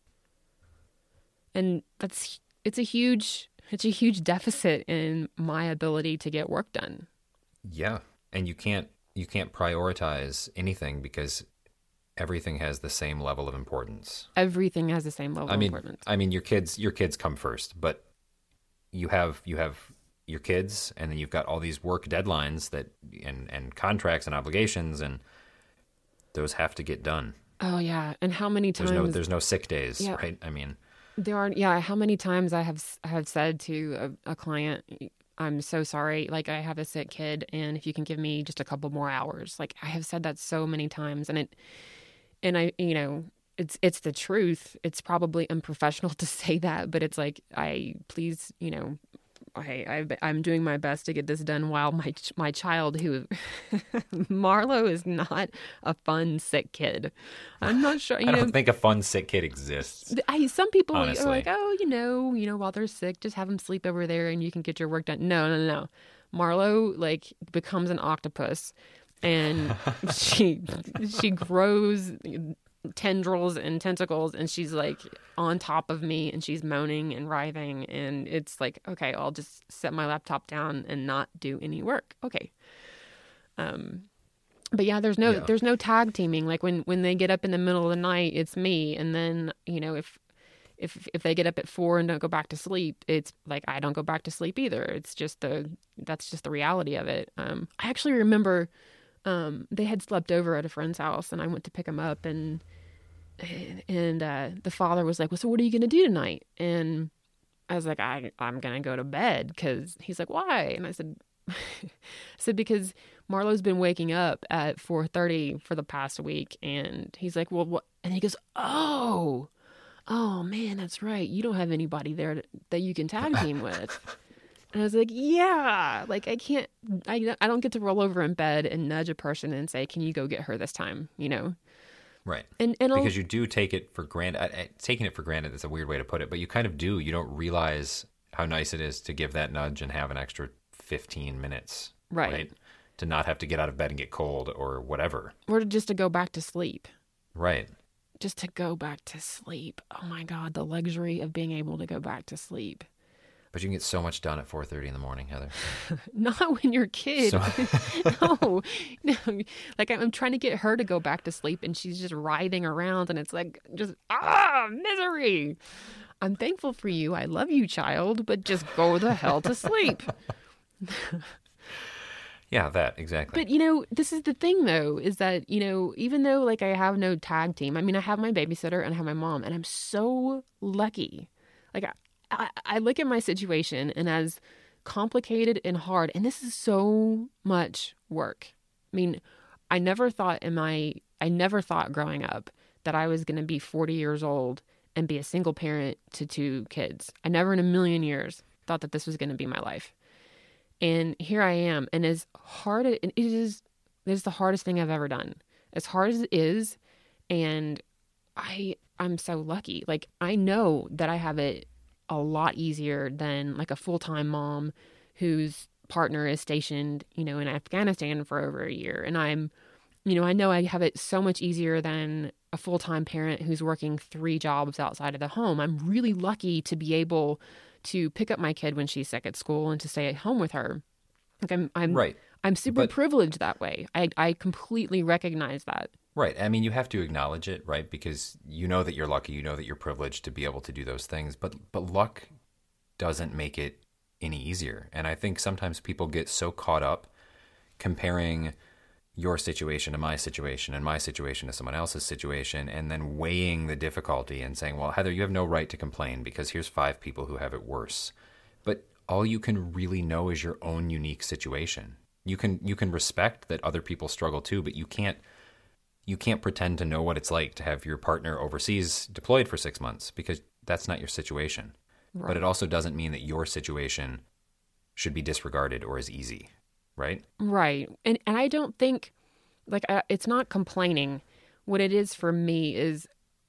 And that's, it's a huge, it's a huge deficit in my ability to get work done. Yeah. And you can't, you can't prioritize anything because everything has the same level of importance. Everything has the same level I mean, of importance. I mean, your kids, your kids come first, but you have, you have your kids, and then you've got all these work deadlines that, and, and contracts and obligations, and those have to get done. Oh yeah. And how many times There's no, there's no sick days, Yeah. right? I mean, there are, yeah. How many times I have, I have said to a, a client, I'm so sorry. Like I have a sick kid, and if you can give me just a couple more hours, like I have said that so many times, and it, and I, you know, it's, it's the truth. It's probably unprofessional to say that, but it's like, I, please, you know, I, I, I'm doing my best to get this done while my, my child who, Marlo is not a fun, sick kid. I'm not sure, you I know. don't think a fun sick kid exists. I, some people Honestly. are like, oh, you know, you know, while they're sick, just have them sleep over there and you can get your work done. No, no, no. Marlo like becomes an octopus, and she she grows tendrils and tentacles, and she's like on top of me, and she's moaning and writhing, and it's like, okay, I'll just set my laptop down and not do any work. Okay. Um. But yeah, there's no Yeah. there's no tag teaming. Like when, when they get up in the middle of the night, it's me. And then, you know, if if if they get up at four and don't go back to sleep, it's like I don't go back to sleep either. It's just the that's just the reality of it. Um, I actually remember um, they had slept over at a friend's house, and I went to pick them up, and and uh, the father was like, "Well, so what are you gonna do tonight?" And I was like, "I I'm gonna go to bed," because he's like, "Why?" And I said, So because Marlo's been waking up at four thirty for the past week, and he's like, well, what? And he goes, oh, oh man, that's right. You don't have anybody there to, that you can tag team with. And I was like, yeah, like I can't, I, I don't get to roll over in bed and nudge a person and say, can you go get her this time? You know? Right. And, and because you do take it for granted. I, I, taking it for granted is a weird way to put it, but you kind of do. You don't realize how nice it is to give that nudge and have an extra fifteen minutes. Right. right? To not have to get out of bed and get cold or whatever. Or just to go back to sleep. Right. Just to go back to sleep. Oh my God, the luxury of being able to go back to sleep. But you can get so much done at four thirty in the morning, Heather. Not when you're a kid. So... no, no. Like I'm trying to get her to go back to sleep, and she's just writhing around, and it's like just ah misery. I'm thankful for you. I love you, child, but just go the hell to sleep. Yeah, that, exactly. But, you know, this is the thing, though, is that, you know, even though, like, I have no tag team, I mean, I have my babysitter and I have my mom, and I'm so lucky. Like, I, I, I look at my situation, and as complicated and hard, and this is so much work. I mean, I never thought in my, I never thought growing up that I was going to be forty years old and be a single parent to two kids. I never in a million years thought that this was going to be my life. And here I am. And as hard as it is, it is the hardest thing I've ever done. As hard as it is, and I, I'm so lucky. Like, I know that I have it a lot easier than like a full-time mom whose partner is stationed, you know, in Afghanistan for over a year. And I'm, you know, I know I have it so much easier than a full-time parent who's working three jobs outside of the home. I'm really lucky to be able to pick up my kid when she's sick at school and to stay at home with her. Like I'm, I'm, right. I'm super but, privileged that way. I, I completely recognize that. Right. I mean, you have to acknowledge it, right? Because you know that you're lucky. You know that you're privileged to be able to do those things. But but luck doesn't make it any easier. And I think sometimes people get so caught up comparing your situation to my situation and my situation to someone else's situation, and then weighing the difficulty and saying, well, Heather, you have no right to complain because here's five people who have it worse. But all you can really know is your own unique situation. You can you can respect that other people struggle too, but you can't you can't pretend to know what it's like to have your partner overseas deployed for six months because that's not your situation. Right. But it also doesn't mean that your situation should be disregarded or is easy. Right? Right. And and I don't think, like, uh, it's not complaining. What it is for me is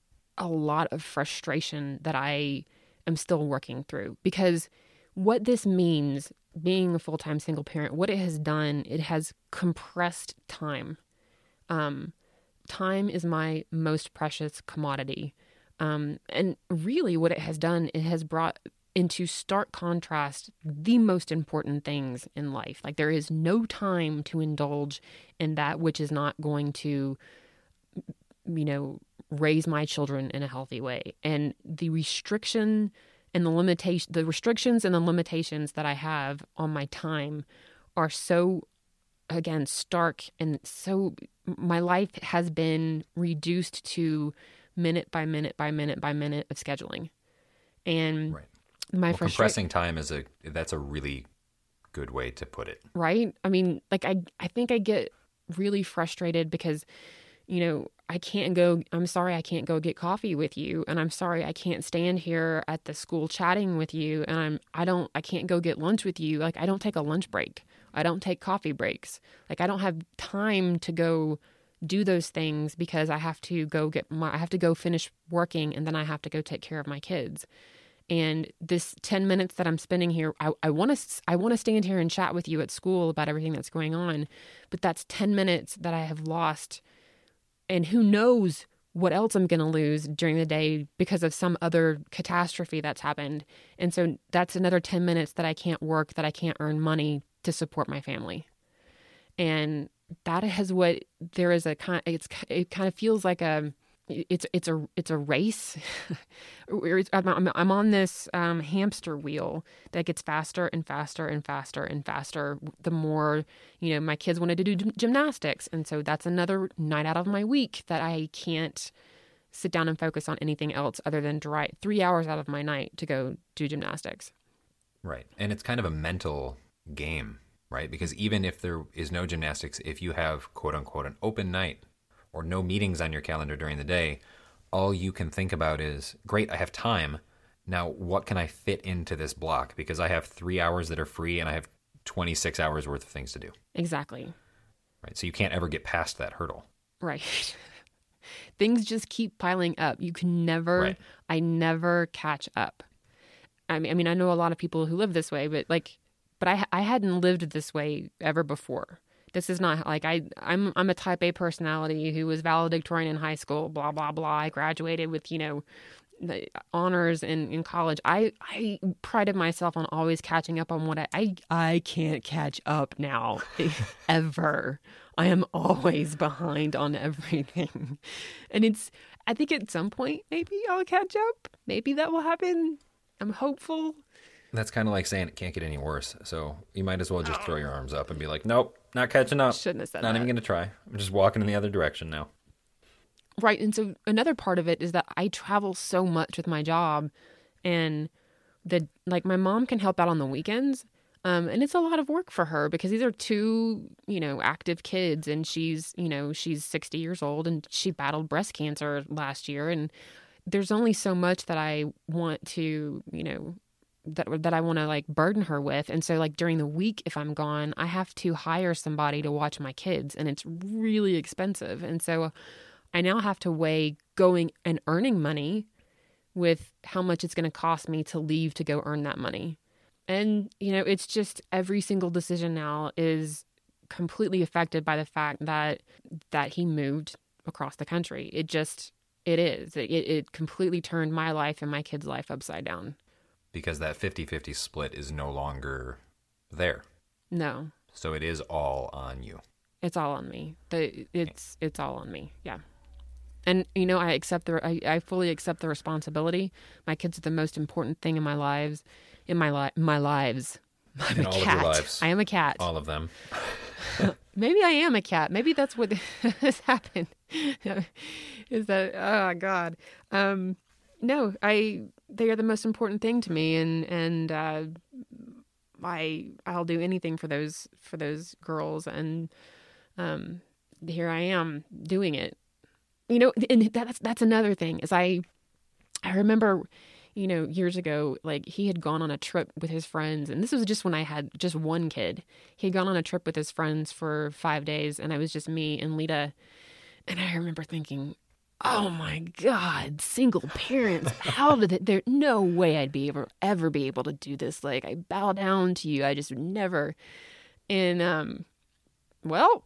a lot of frustration that I am still working through. Because what this means, being a full-time single parent, what it has done, it has compressed time. Um, time is my most precious commodity. Um, and really what it has done, it has brought into stark contrast the most important things in life. Like, there is no time to indulge in that which is not going to, you know, raise my children in a healthy way. And the restriction and the limitation, the restrictions and the limitations that I have on my time are so, again, stark, and so my life has been reduced to minute by minute by minute by minute of scheduling. And right. My well, frustra- compressing time is a that's a really good way to put it. Right? I mean, like I I think I get really frustrated because, you know, I can't go, I'm sorry I can't go get coffee with you, and I'm sorry I can't stand here at the school chatting with you, and I'm I don't I can't go get lunch with you. Like, I don't take a lunch break. I don't take coffee breaks. Like, I don't have time to go do those things because I have to go get my I have to go finish working, and then I have to go take care of my kids. And this ten minutes that I'm spending here, I, I want to I want to stand here and chat with you at school about everything that's going on. But that's ten minutes that I have lost. And who knows what else I'm going to lose during the day because of some other catastrophe that's happened. And so that's another ten minutes that I can't work, that I can't earn money to support my family. And that is what there is a kind it's it kind of feels like a It's it's a it's a race. I'm, I'm on this um, hamster wheel that gets faster and faster and faster and faster. The more, you know, my kids wanted to do gymnastics, and so that's another night out of my week that I can't sit down and focus on anything else other than drive three hours out of my night to go do gymnastics. Right, and it's kind of a mental game right? Because even if there is no gymnastics, if you have quote unquote an open night or no meetings on your calendar during the day, all you can think about is, great, I have time. Now, what can I fit into this block? Because I have three hours that are free and I have twenty-six hours worth of things to do. Exactly. Right. So you can't ever get past that hurdle. Right. Things just keep piling up. You can never, Right. I never catch up. I mean, I mean, I know a lot of people who live this way, but like, but I, I hadn't lived this way ever before. This is not like I, I'm, I'm a type A personality who was valedictorian in high school, blah, blah, blah. I graduated with, you know, the honors in, in college. I, I prided myself on always catching up on what I, I, I can't catch up now, ever. I am always behind on everything. And it's, I think at some point, maybe I'll catch up. Maybe that will happen. I'm hopeful. That's kind of like saying it can't get any worse. So you might as well just throw your arms up and be like, nope, not catching up. Shouldn't have said Not that. even going to try. I'm just walking in the other direction now. Right. And so another part of it is that I travel so much with my job, and the like my mom can help out on the weekends. Um, and it's a lot of work for her because these are two, you know, active kids, and she's, you know, she's sixty years old and she battled breast cancer last year. And there's only so much that I want to, you know, that that I want to like burden her with. And so like during the week, if I'm gone, I have to hire somebody to watch my kids, and it's really expensive. And so I now have to weigh going and earning money with how much it's going to cost me to leave to go earn that money. And, you know, it's just every single decision now is completely affected by the fact that that he moved across the country. It just, it is. It, it completely turned my life and my kid's life upside down. Because that fifty-fifty split is no longer there. No. So it is all on you. It's all on me. The, it's it's all on me. Yeah. And, you know, I accept the, I, I fully accept the responsibility. My kids are the most important thing in my lives, in my li- my lives. I'm In a all of cat. your lives. I am a cat. All of them. Maybe I am a cat. Maybe that's what has happened. Is that, oh God. Um, no, I, they are the most important thing to me. And, and, uh, I, I'll do anything for those, for those girls. And, um, here I am doing it. You know, and that's that's another thing is I I remember, you know, years ago, like he had gone on a trip with his friends, and this was just when I had just one kid. He had gone on a trip with his friends for five days, and I was just me and Lita. And I remember thinking, oh my God, single parents, how did it, there, no way I'd be able, ever be able to do this. Like, I bow down to you. I just would never. And, um, well...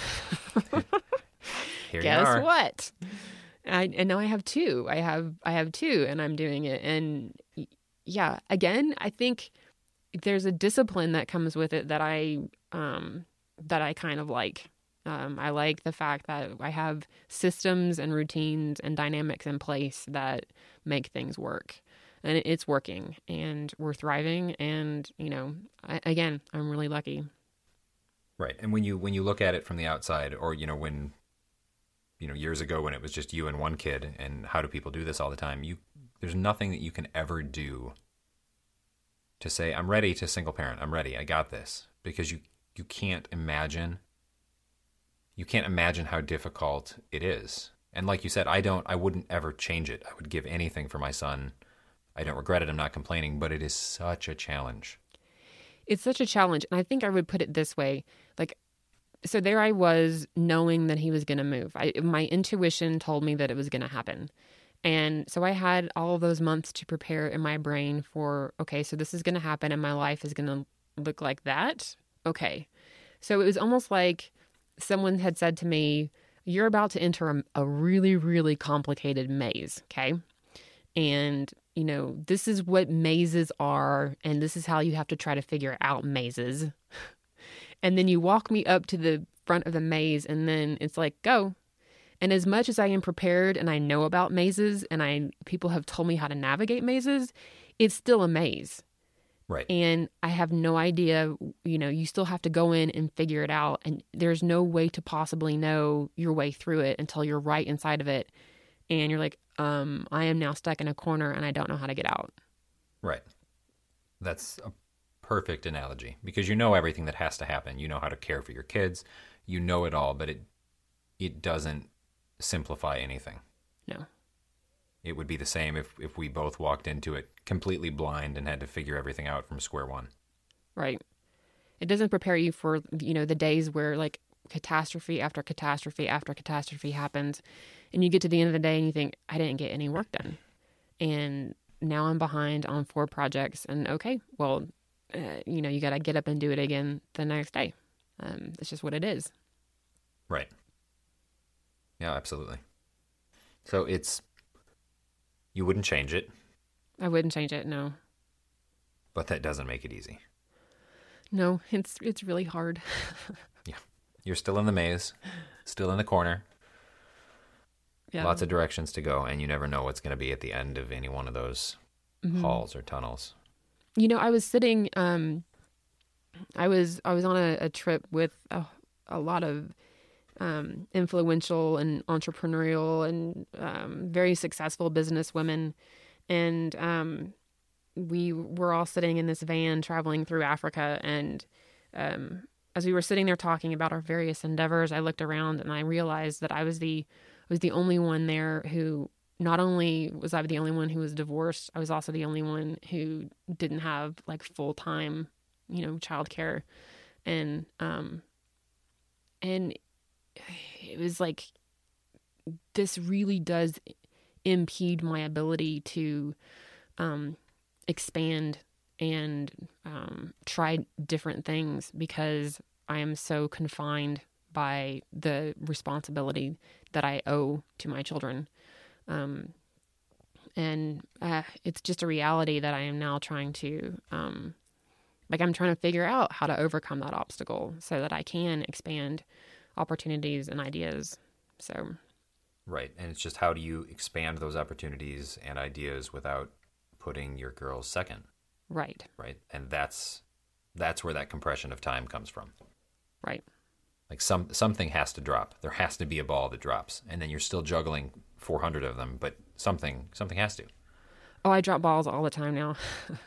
Here Guess you are. what? I and now I have two. I have I have two, and I'm doing it. And yeah, again, I think there's a discipline that comes with it that I um, that I kind of like. Um, I like the fact that I have systems and routines and dynamics in place that make things work, and it's working, and we're thriving. And you know, I, again, I'm really lucky. Right. And when you when you look at it from the outside, or you know when. You know, years ago when it was just you and one kid, and how do people do this all the time? You, there's nothing that you can ever do to say, I'm ready to single parent. I'm ready. I got this. Because you, you can't imagine, you can't imagine how difficult it is. And like you said, I don't, I wouldn't ever change it. I would give anything for my son. I don't regret it. I'm not complaining, but it is such a challenge. It's such a challenge. And I think I would put it this way, like, so there I was knowing that he was going to move. I, my intuition told me that it was going to happen. And so I had all of those months to prepare in my brain for, okay, so this is going to happen and my life is going to look like that. Okay. So it was almost like someone had said to me, you're about to enter a, a really, really complicated maze. Okay. And, you know, this is what mazes are. And this is how you have to try to figure out mazes. And then you walk me up to the front of the maze, and then it's like, go. And as much as I am prepared and I know about mazes, and I people have told me how to navigate mazes, it's still a maze. Right. And I have no idea, you know, you still have to go in and figure it out. And there's no way to possibly know your way through it until you're right inside of it. And you're like, um, I am now stuck in a corner and I don't know how to get out. Right. That's a perfect analogy because you know everything that has to happen. You know how to care for your kids. You know it all, but it it doesn't simplify anything. No. It would be the same if, if we both walked into it completely blind and had to figure everything out from square one. Right. It doesn't prepare you for, you know, the days where like catastrophe after catastrophe after catastrophe happens and you get to the end of the day and you think, I didn't get any work done. And now I'm behind on four projects and okay, well, uh, you know, you got to get up and do it again the next day. Um, it's just what it is. Right. Yeah, absolutely. So it's, you wouldn't change it. I wouldn't change it, no. But that doesn't make it easy. No, it's it's really hard. Yeah. You're still in the maze, still in the corner. Yeah. Lots of directions to go, and you never know what's going to be at the end of any one of those mm-hmm. halls or tunnels. You know, I was sitting, um, I was I was on a, a trip with a, a lot of um, influential and entrepreneurial and um, very successful business women, and um, we were all sitting in this van traveling through Africa, and um, as we were sitting there talking about our various endeavors, I looked around and I realized that I was the was the only one there who, not only was I the only one who was divorced, I was also the only one who didn't have like full time, you know, childcare, and um, and it was like this really does impede my ability to um, expand and um, try different things because I am so confined by the responsibility that I owe to my children. Um, and uh, it's just a reality that I am now trying to, um, like I'm trying to figure out how to overcome that obstacle so that I can expand opportunities and ideas. So, right. And it's just how do you expand those opportunities and ideas without putting your girls second? Right. Right. And that's that's where that compression of time comes from. Right. Like some something has to drop. There has to be a ball that drops, and then you're still juggling four hundred of them, but something something has to. Oh, I drop balls all the time now.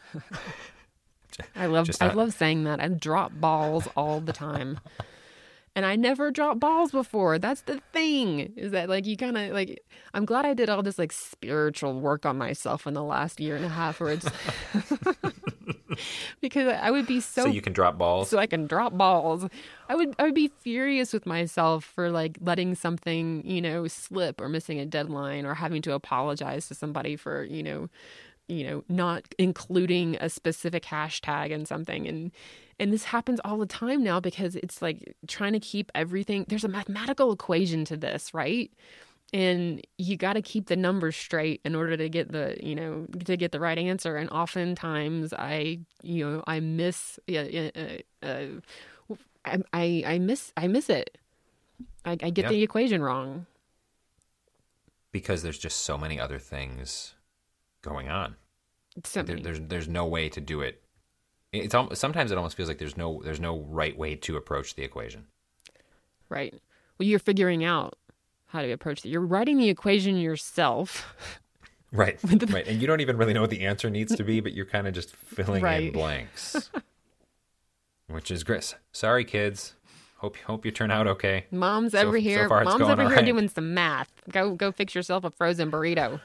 I love Just I not... love saying that. I drop balls all the time. And I never dropped balls before. That's the thing, is that like you kind of like, I'm glad I did all this like spiritual work on myself in the last year and a half where it's because I would be so. So you can drop balls? So I can drop balls. I would, I would be furious with myself for like letting something, you know, slip or missing a deadline or having to apologize to somebody for, you know, you know, not including a specific hashtag in something. And, and this happens all the time now because it's like trying to keep everything. There's a mathematical equation to this, right? And you got to keep the numbers straight in order to get the, you know, to get the right answer. And oftentimes I, you know, I miss, uh, uh, uh, I, I, I miss, I miss it. I, I get yeah. the equation wrong. Because there's just so many other things going on. So there, there's there's no way to do it. It's sometimes it almost feels like there's no there's no right way to approach the equation. Right. Well, you're figuring out how to approach it. You're writing the equation yourself. Right. Right. And you don't even really know what the answer needs to be, but you're kind of just filling right. in blanks. Which is great. Sorry, kids. Hope hope you turn out okay. Mom's so, over here. So far it's Mom's going over all here right. doing some math. Go go fix yourself a frozen burrito.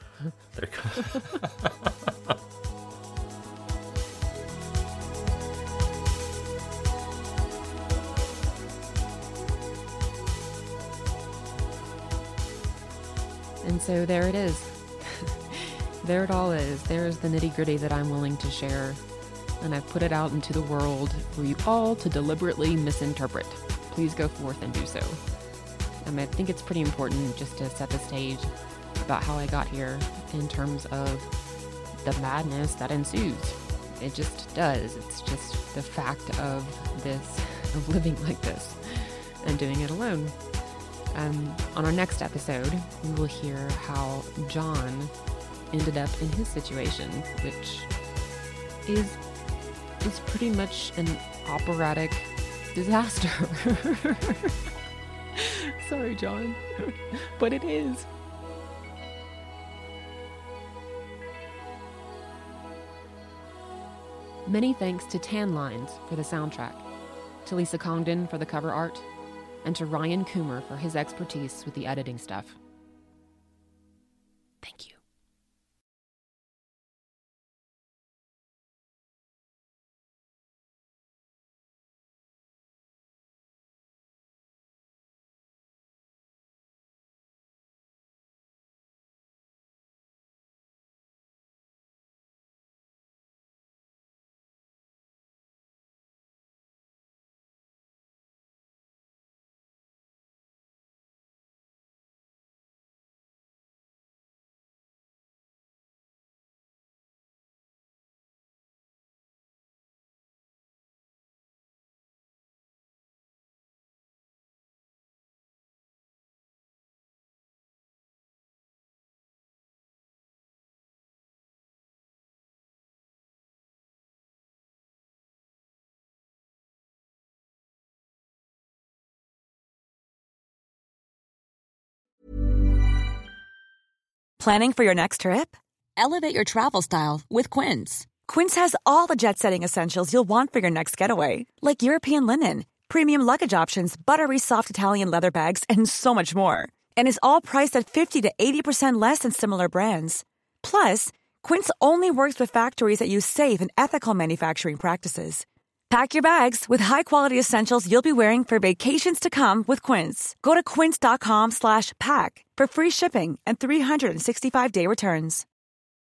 And so there it is. There it all is. There's the nitty gritty that I'm willing to share. And I've put it out into the world for you all to deliberately misinterpret. Please go forth and do so. And I think it's pretty important just to set the stage about how I got here in terms of the madness that ensues. It just does. It's just the fact of this, of living like this and doing it alone. Um, on our next episode, we will hear how John ended up in his situation, which is is pretty much an operatic disaster. Sorry, John, but it is. Many thanks to Tan Lines for the soundtrack, to Lisa Congdon for the cover art, and to Ryan Coomer for his expertise with the editing stuff. Thank you. Planning for your next trip? Elevate your travel style with Quince. Quince has all the jet-setting essentials you'll want for your next getaway, like European linen, premium luggage options, buttery soft Italian leather bags, and so much more. And is all priced at fifty to eighty percent less than similar brands. Plus, Quince only works with factories that use safe and ethical manufacturing practices. Pack your bags with high-quality essentials you'll be wearing for vacations to come with Quince. Go to quince.com slash pack for free shipping and three sixty-five day returns.